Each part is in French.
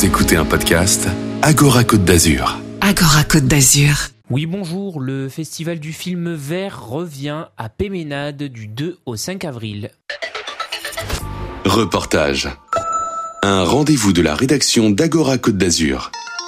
Vous écoutez un podcast Agora Côte d'Azur. Agora Côte d'Azur. Oui, bonjour, le Festival du film vert revient à Péménade du 2 au 5 avril. Reportage. Un rendez-vous de la rédaction d'Agora Côte d'Azur.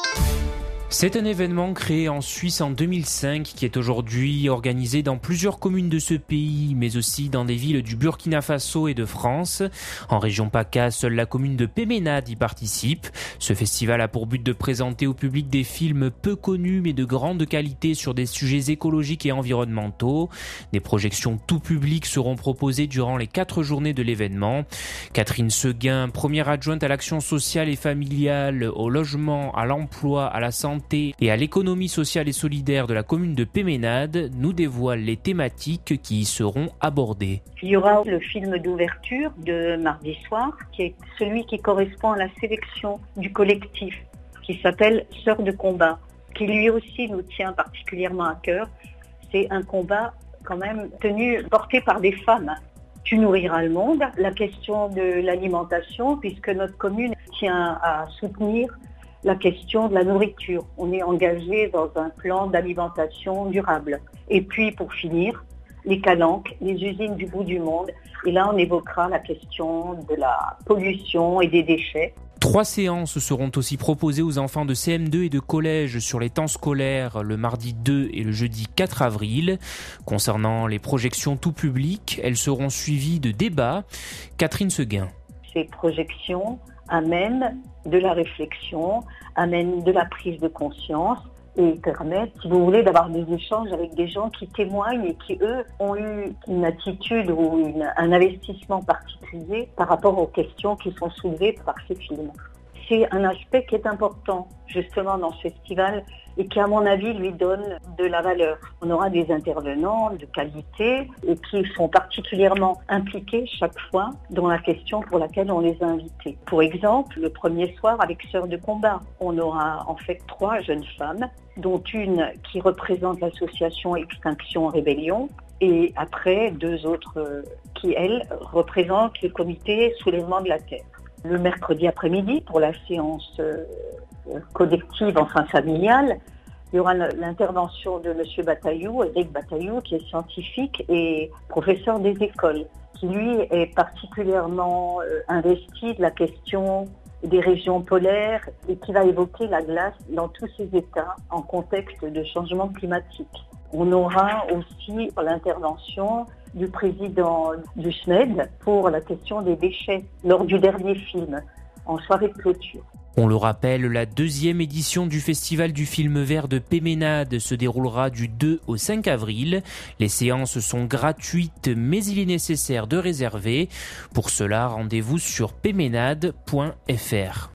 C'est un événement créé en Suisse en 2005 qui est aujourd'hui organisé dans plusieurs communes de ce pays, mais aussi dans des villes du Burkina Faso et de France. En région PACA, seule la commune de Péménade y participe. Ce festival a pour but de présenter au public des films peu connus mais de grande qualité sur des sujets écologiques et environnementaux. Des projections tout public seront proposées durant les 4 journées de l'événement. Catherine Seguin, première adjointe à l'action sociale et familiale, au logement, à l'emploi, à la santé et à l'économie sociale et solidaire de la commune de Péménade, nous dévoile les thématiques qui y seront abordées. Il y aura le film d'ouverture de mardi soir, qui est celui qui correspond à la sélection du collectif, qui s'appelle Sœurs de combat, qui lui aussi nous tient particulièrement à cœur. C'est un combat quand même porté par des femmes. Tu nourriras le monde, la question de l'alimentation, puisque notre commune tient à soutenir la question de la nourriture. On est engagé dans un plan d'alimentation durable. Et puis, pour finir, les calanques, les usines du bout du monde. Et là, on évoquera la question de la pollution et des déchets. 3 séances seront aussi proposées aux enfants de CM2 et de collège sur les temps scolaires le mardi 2 et le jeudi 4 avril. Concernant les projections tout public, elles seront suivies de débats. Catherine Seguin. Ces projections amènent de la réflexion, amènent de la prise de conscience et permettent, si vous voulez, d'avoir des échanges avec des gens qui témoignent et qui, eux, ont eu une attitude ou un investissement particulier par rapport aux questions qui sont soulevées par ces films. C'est un aspect qui est important, justement, dans ce festival et qui, à mon avis, lui donne de la valeur. On aura des intervenants de qualité et qui sont particulièrement impliqués chaque fois dans la question pour laquelle on les a invités. Pour exemple, le premier soir avec Sœurs de combat, on aura en fait 3 jeunes femmes, dont une qui représente l'association Extinction Rébellion, et après 2 autres qui, elles, représentent le comité Soulèvement de la Terre. Le mercredi après-midi, pour la séance collective, enfin familiale, il y aura l'intervention de M. Bataillou, Eric Bataillou, qui est scientifique et professeur des écoles, qui lui est particulièrement investi de la question des régions polaires et qui va évoquer la glace dans tous ses états en contexte de changement climatique. On aura aussi l'intervention du président du SMED pour la question des déchets lors du dernier film, en soirée de clôture. On le rappelle, la 2e édition du Festival du film vert de Péménade se déroulera du 2 au 5 avril. Les séances sont gratuites, mais il est nécessaire de réserver. Pour cela, rendez-vous sur péménade.fr.